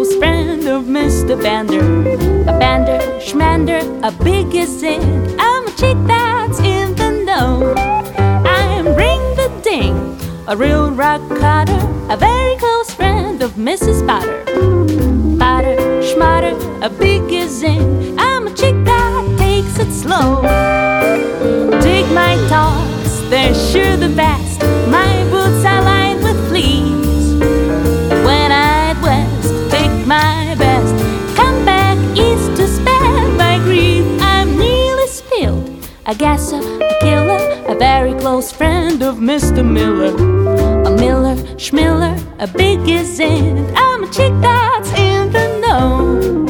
close friend of Mr. Bender. A bender, schmander, a biggest in. I'm a chick that's in the know. I'm Ring the Ding, a real rock cutter, a very close friend of Mrs. Potter. Potter, schmatter, a biggest in. I'm a chick that takes it slow. Dig my togs, they're sure the best. My boots are lined with fleas. When I'd west, take my best. Come back east to spare my grief. I'm nearly spilled. I guess a killer, a very close friend of Mr. Miller. A Miller, schmiller, a big is in. I'm a chick that's in the know.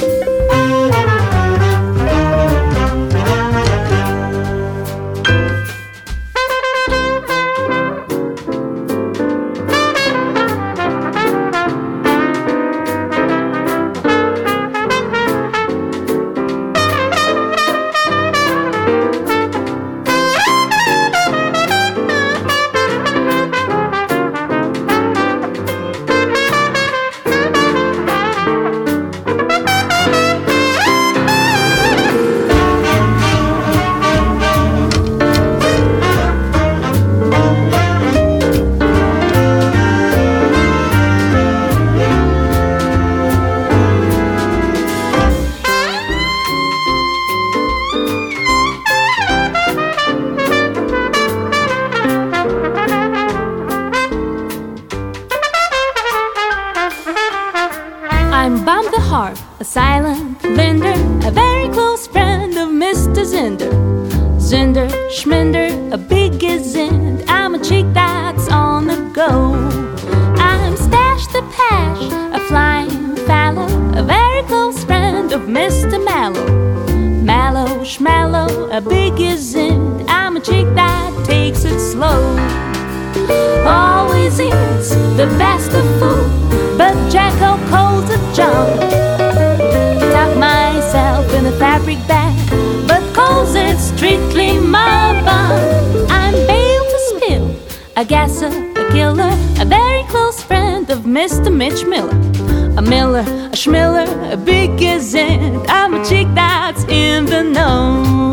I'm Bob the Harp, a silent lender, a very close friend of Mr. Zinder. Zinder, schminder, a big gizind. I'm a chick that's on the go. I'm Stash the Pash, a flying fallow, a very close friend of Mr. Mallow. Mallow, schmallow, a big gizind. I'm a chick that takes it slow. Always is the best of food, but Jacko calls it junk. Tuck myself in a fabric bag, but calls it strictly my bun. I'm bail to spill, a gasser, a killer, a very close friend of Mr. Mitch Miller. A Miller, a schmiller, a big gizzard. I'm a chick that's in the know.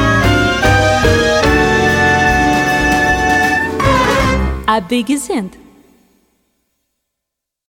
A big gizzard.